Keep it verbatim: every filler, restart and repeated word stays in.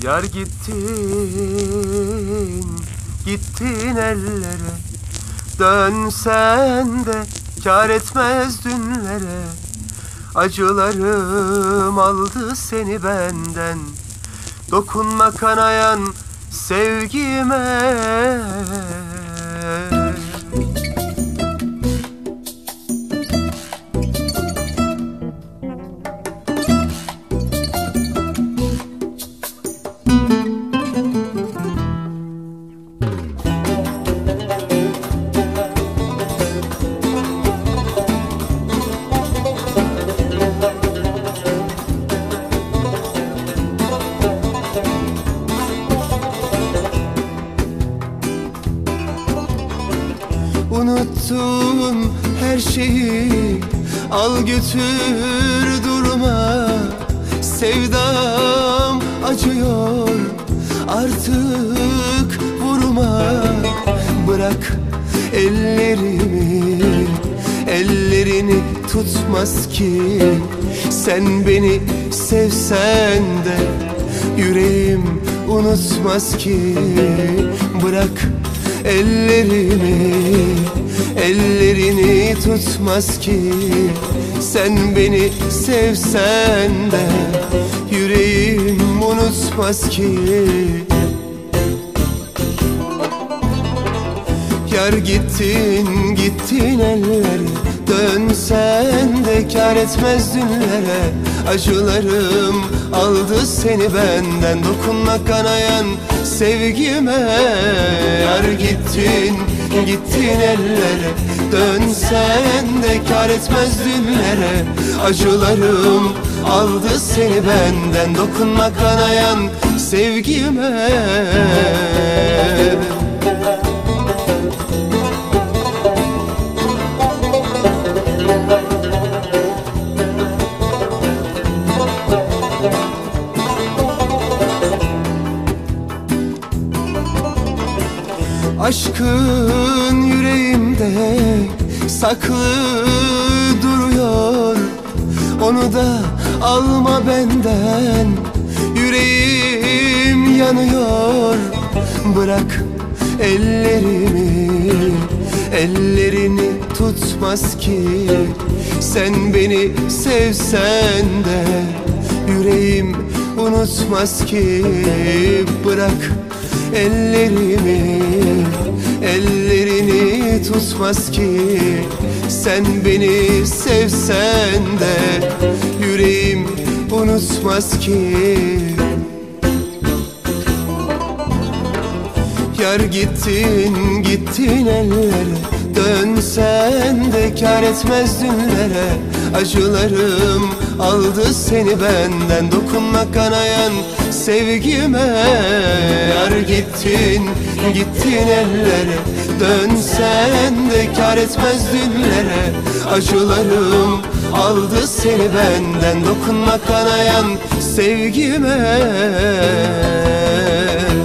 Yar gittin, gittin ellere. Dönsen de kâr etmez dünlere. Acılarım aldı seni benden. Dokunma kanayan sevgime. Unuttun her şeyi, al götür durma. Sevdam acıyor, artık vurma. Bırak ellerimi, ellerini tutmaz ki. Sen beni sevsen de yüreğim unutmaz ki. Bırak ellerimi, ellerini tutmaz ki. Sen beni sevsen de yüreğim unutmaz ki. Yar gittin, gittin ellere. Dönsen de kâr etmez dünlere. Acılarım aldı seni benden. Dokunma kanayan sevgime. Yar gittin, gittin ellere. Dönsen de kâr etmez dünlere. Acılarım aldı seni benden. Dokunma kanayan sevgime. Aşkın yüreğimde saklı duruyor. Onu da alma benden, yüreğim yanıyor. Bırak ellerimi, ellerini tutmaz ki. Sen beni sevsen de yüreğim unutmaz ki. Bırak ellerimi, ellerini tutmaz ki. Sen beni sevsen de yüreğim unutmaz ki. Yar gittin, gittin ellere. Dönsen de kâr etmez dünlere. Acılarım aldı seni benden. Dokunma kanayan sevgime. Yar gittin, gittin ellere. Dönsen de kâr etmez dünlere. Acılarım aldı seni benden. Dokunma kanayan sevgime.